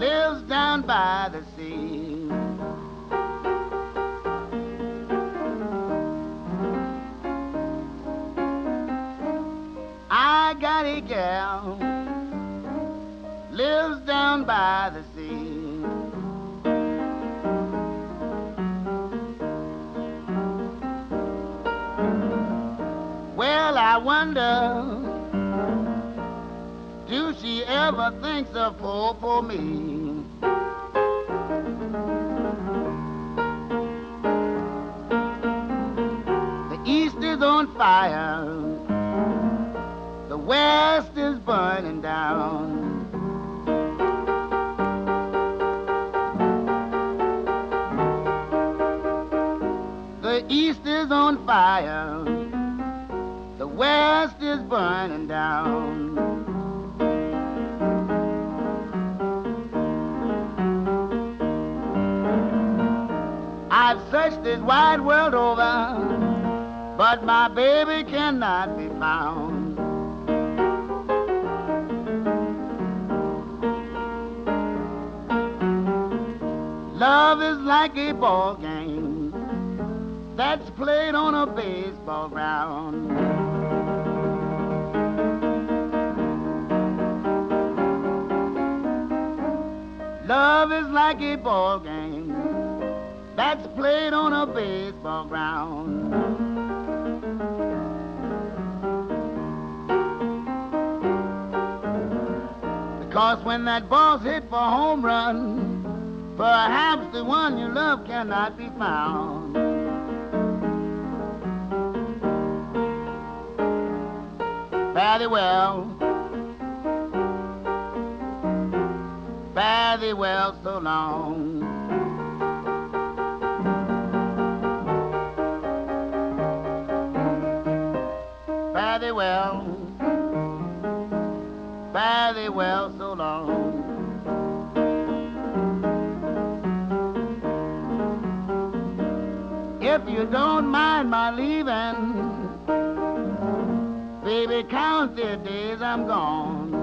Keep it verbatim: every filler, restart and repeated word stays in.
lives down by the sea. I got a gal, lives down by the sea. Well, I wonder, do she ever think of poor, poor me? The east is on fire, the west is burning down. The east is on fire, the west is burning down. I've searched this wide world over, but my baby cannot be found. Love is like a ball game that's played on a baseball ground. Love is like a ball game that's played on a baseball ground. Because when that ball's hit for a home run, perhaps the one you love cannot be found. Fare thee well, fare thee well, so long. Fare thee well, fare thee well, so long. If you don't mind my leaving, baby, count the days I'm gone.